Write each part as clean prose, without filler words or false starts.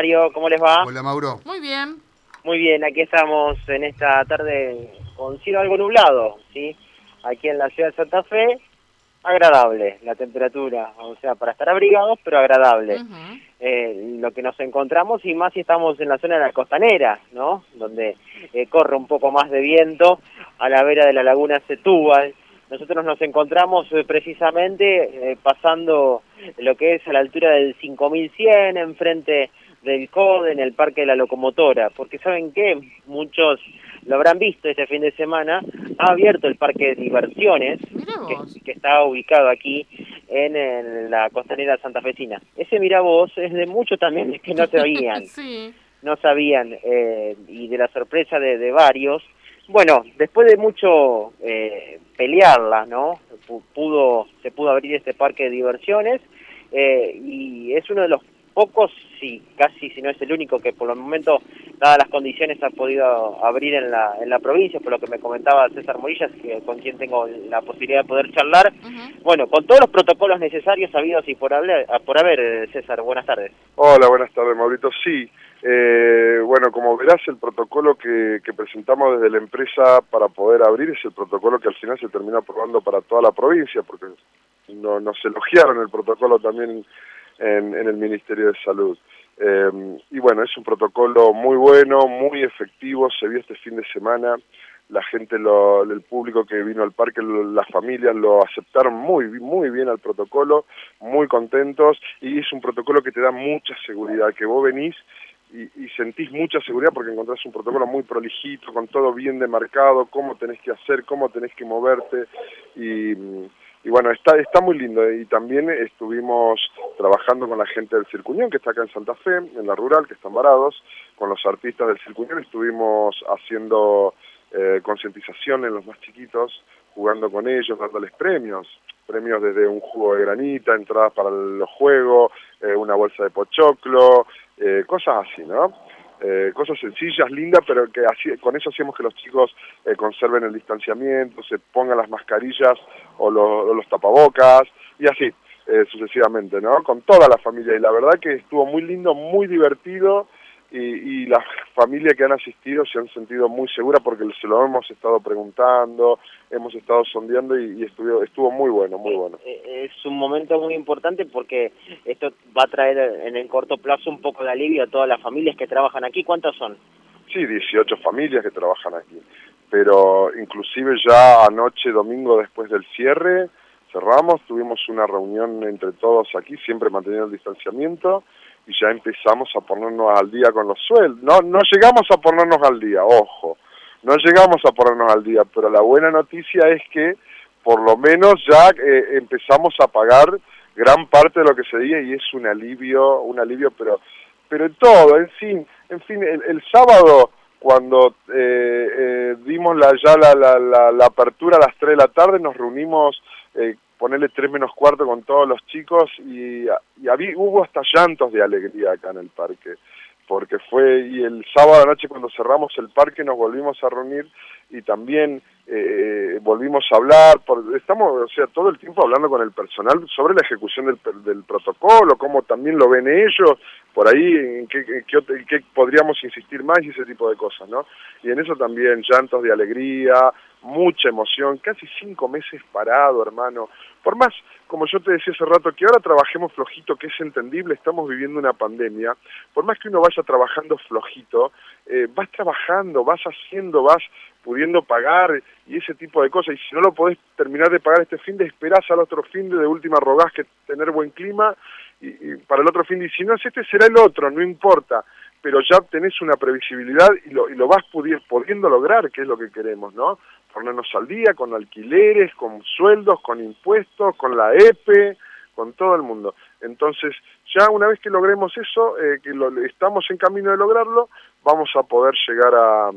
Mario, ¿cómo les va? Hola, Mauro. Muy bien. Muy bien, aquí estamos en esta tarde con cielo algo nublado, ¿sí? Aquí en la ciudad de Santa Fe, agradable la temperatura, o sea, para estar abrigados, pero agradable. Lo que nos encontramos, y más si estamos en la zona de la costanera, ¿no? Donde corre un poco más de viento a la vera de la laguna Setúbal. Nosotros nos encontramos precisamente pasando lo que es a la altura del 5100, enfrente del CODE, en el Parque de la Locomotora, porque ¿saben qué? Muchos lo habrán visto este fin de semana, ha abierto el Parque de Diversiones, que está ubicado aquí en la costanera santafesina. Ese mirá vos es de muchos también que no sabían, Sí. no sabían, y de la sorpresa de varios. Bueno, después de mucho pelearla, ¿no? Se pudo abrir este parque de diversiones, y es uno de los pocos, sí, casi si no es el único que por el momento, dadas las condiciones, ha podido abrir en la provincia, por lo que me comentaba César Morillas, con quien tengo la posibilidad de poder charlar. Bueno, con todos los protocolos necesarios habidos y por haber, César, buenas tardes. Hola, buenas tardes, Maurito. Sí, bueno, como verás, el protocolo que presentamos desde la empresa para poder abrir es el protocolo que al final se terminó aprobando para toda la provincia, porque nos elogiaron el protocolo también en el Ministerio de Salud. Y bueno, es un protocolo muy bueno, muy efectivo, se vio este fin de semana. La gente, el público que vino al parque, las familias lo aceptaron muy bien al protocolo, muy contentos, y es un protocolo que te da mucha seguridad, que vos venís y sentís mucha seguridad porque encontrás un protocolo muy prolijito, con todo bien demarcado, cómo tenés que hacer, cómo tenés que moverte, y bueno, está muy lindo. Y también estuvimos trabajando con la gente del Circuñón, que está acá en Santa Fe, en la rural, que están varados, con los artistas del Circuñón, estuvimos haciendo concientización en los más chiquitos, jugando con ellos, dándoles premios desde un jugo de granita, entradas para los juegos, una bolsa de pochoclo, cosas así, ¿no? Cosas sencillas, lindas, pero que así, con eso hacemos que los chicos conserven el distanciamiento, se pongan las mascarillas o los tapabocas, y así, sucesivamente, ¿no? Con toda la familia, y la verdad que estuvo muy lindo, muy divertido, y las familias que han asistido se han sentido muy seguras porque se lo hemos estado preguntando, hemos estado sondeando y estuvo muy bueno, muy bueno. Es un momento muy importante porque esto va a traer en el corto plazo un poco de alivio a todas las familias que trabajan aquí. ¿Cuántas son? Sí, 18 familias que trabajan aquí, pero inclusive ya anoche, domingo, después del cierre, cerramos, tuvimos una reunión entre todos aquí, siempre manteniendo el distanciamiento, y ya empezamos a ponernos al día con los sueldos. No llegamos a ponernos al día, ojo, no llegamos a ponernos al día, pero la buena noticia es que por lo menos ya empezamos a pagar gran parte de lo que se día, y es un alivio, pero en todo, en fin, el sábado, cuando dimos la apertura a las 3 de la tarde, nos reunimos, ponerle 3 menos cuarto con todos los chicos, y hubo hasta llantos de alegría acá en el parque, porque y el sábado anoche cuando cerramos el parque nos volvimos a reunir y también volvimos a hablar, estamos, o sea, todo el tiempo hablando con el personal sobre la ejecución del protocolo, cómo también lo ven ellos, por ahí en qué podríamos insistir más y ese tipo de cosas, ¿no? Y en eso también llantos de alegría, mucha emoción, casi 5 meses parado, hermano. Por más, como yo te decía hace rato, que ahora trabajemos flojito, que es entendible, estamos viviendo una pandemia, por más que uno vaya trabajando flojito, vas trabajando, vas haciendo, vas pudiendo pagar y ese tipo de cosas, y si no lo podés terminar de pagar este fin de, esperás al otro fin de última rogás que tener buen clima, y para el otro fin de, y si no es este será el otro, no importa, pero ya tenés una previsibilidad y lo vas pudiendo lograr, que es lo que queremos, ¿no? Ponernos al día con alquileres, con sueldos, con impuestos, con la EPE, con todo el mundo. Entonces, ya una vez que logremos eso, estamos en camino de lograrlo, vamos a poder llegar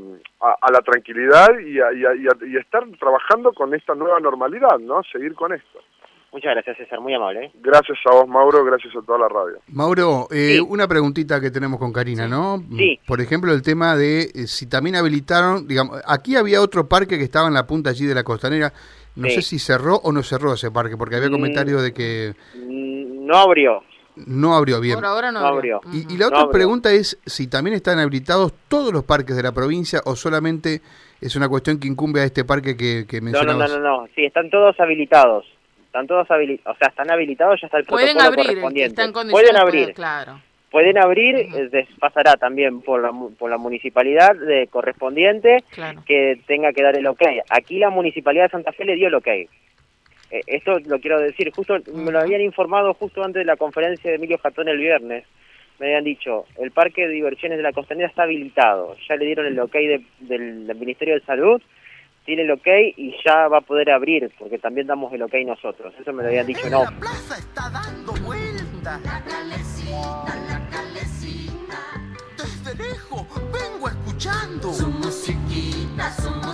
a la tranquilidad y a estar trabajando con esta nueva normalidad, ¿no? Seguir con esto. Muchas gracias, César, muy amable, ¿eh? Gracias a vos, Mauro, gracias a toda la radio. Mauro, sí. Una preguntita que tenemos con Karina, ¿no? Sí. Por ejemplo, el tema de si también habilitaron, digamos, aquí había otro parque que estaba en la punta allí de la costanera, no sé si cerró o no cerró ese parque, porque había comentarios de que... No abrió. no abrió bien. Por ahora no No abrió. abrió. Y la otra pregunta es si también están habilitados todos los parques de la provincia o solamente es una cuestión que incumbe a este parque que mencionabas. No. Sí, están todos habilitados. Están habilitados, ya está el Pueden protocolo abrir, el que correspondiente. está en condiciones, Pueden abrir. claro. Pueden abrir, pasará también por la municipalidad correspondiente, Claro. que tenga que dar el ok. Aquí la municipalidad de Santa Fe le dio el ok. Esto lo quiero decir, justo me lo habían informado justo antes de la conferencia de Emilio Jatón el viernes. Me habían dicho, el parque de diversiones de la Costanera está habilitado. Ya le dieron el ok del Ministerio de Salud, tiene el ok y ya va a poder abrir, porque también damos el ok nosotros. Eso me lo habían dicho, no. La plaza está dando vueltas. La calecita. Desde lejos vengo escuchando su musiquita.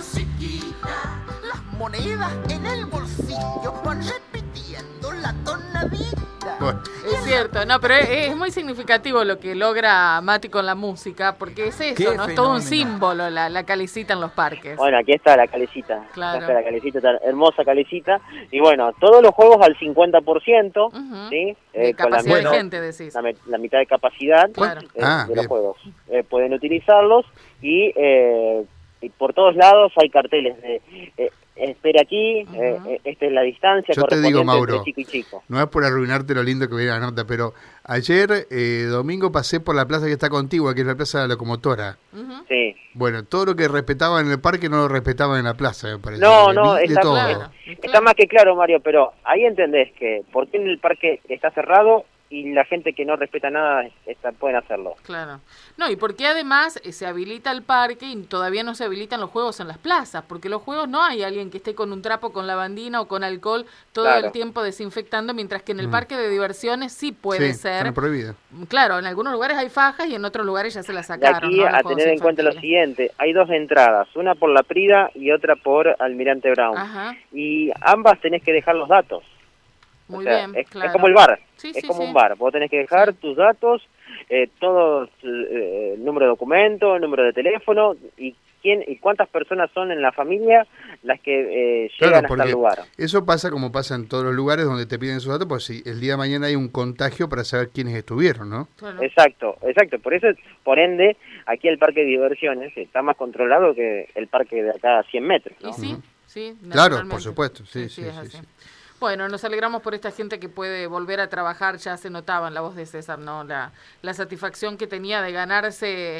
Las monedas en el bolsillo van repitiendo la tonadita. Bueno. Es cierto, no, pero es muy significativo lo que logra Mati con la música, porque es eso, ¿no? Es todo un símbolo la calecita en los parques. Bueno, aquí está la calecita. Claro. Acá está la calecita, esta hermosa calecita. Y bueno, todos los juegos al 50%, ¿sí? De Con capacidad de gente, decís. la mitad de capacidad Claro. de Ah, los bien. juegos. Pueden utilizarlos y por todos lados hay carteles de espera aquí, esta es la distancia Yo te digo, correspondiente Mauro, entre chico y chico. no es por arruinarte lo lindo que viene la nota, pero ayer, domingo, pasé por la plaza que está contigua, que es la Plaza de la Locomotora. Sí. Bueno, todo lo que respetaban en el parque no lo respetaban en la plaza, me parece. No, Vi de está, todo. claro. está más que claro, Mario, pero ahí entendés que por qué en el parque está cerrado y la gente que no respeta nada pueden hacerlo. Claro. No, y porque además se habilita el parque y todavía no se habilitan los juegos en las plazas, porque los juegos no hay alguien que esté con un trapo, con lavandina o con alcohol todo Claro. el tiempo desinfectando, mientras que en el parque de diversiones sí puede Sí, ser. están prohibidas. Claro, en algunos lugares hay fajas y en otros lugares ya se las De sacaron. aquí ¿no? Los a juegos tener en cuenta lo infantiles. siguiente, hay dos entradas, una por la Prida y otra por Almirante Brown. Ajá. Y ambas tenés que dejar los datos. Muy O sea, bien, es claro. como el bar, Sí, es sí, como sí. un bar. Vos tenés que dejar tus datos, todos, el número de documento, el número de teléfono y cuántas personas son en la familia las que llegan hasta el lugar. Eso pasa como pasa en todos los lugares donde te piden sus datos, pues si el día de mañana hay un contagio para saber quiénes estuvieron, ¿no? Claro. Exacto. Por eso, por ende, aquí el parque de diversiones está más controlado que el parque de acá a 100 metros, ¿no? Y sí, sí. Claro, naturalmente. por supuesto, sí, es sí, así. sí. Bueno, nos alegramos por esta gente que puede volver a trabajar, ya se notaba en la voz de César, ¿no? La satisfacción que tenía de ganarse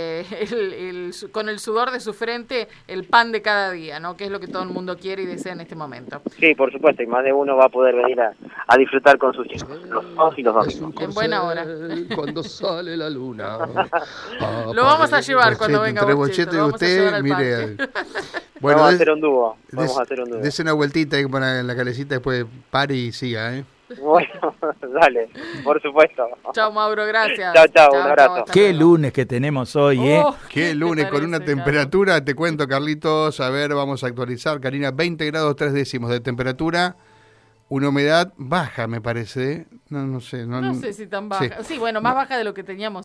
con el sudor de su frente el pan de cada día, ¿no? Que es lo que todo el mundo quiere y desea en este momento. Sí, por supuesto, y más de uno va a poder venir a disfrutar con sus hijos, los sábados y los domingos. En buena hora. Cuando sale la luna. Lo vamos a llevar cuando venga entre Bocheto, Bocheto y lo vamos a llevar usted, al mire. parque. Bueno, vamos a hacer un dúo, Dese una vueltita ahí en la calecita, después pare y siga, ¿eh? Bueno, dale, por supuesto. Chao, Mauro, gracias. Chao, un abrazo. hasta Qué luego. lunes que tenemos hoy, ¿eh? Oh, Qué te lunes con parece, una Carlos? temperatura, te cuento, Carlitos, a ver, vamos a actualizar, Karina, 20 grados 3 décimos de temperatura, una humedad baja, me parece, ¿eh? No sé. No sé si tan baja. Sí, bueno, más baja de lo que teníamos.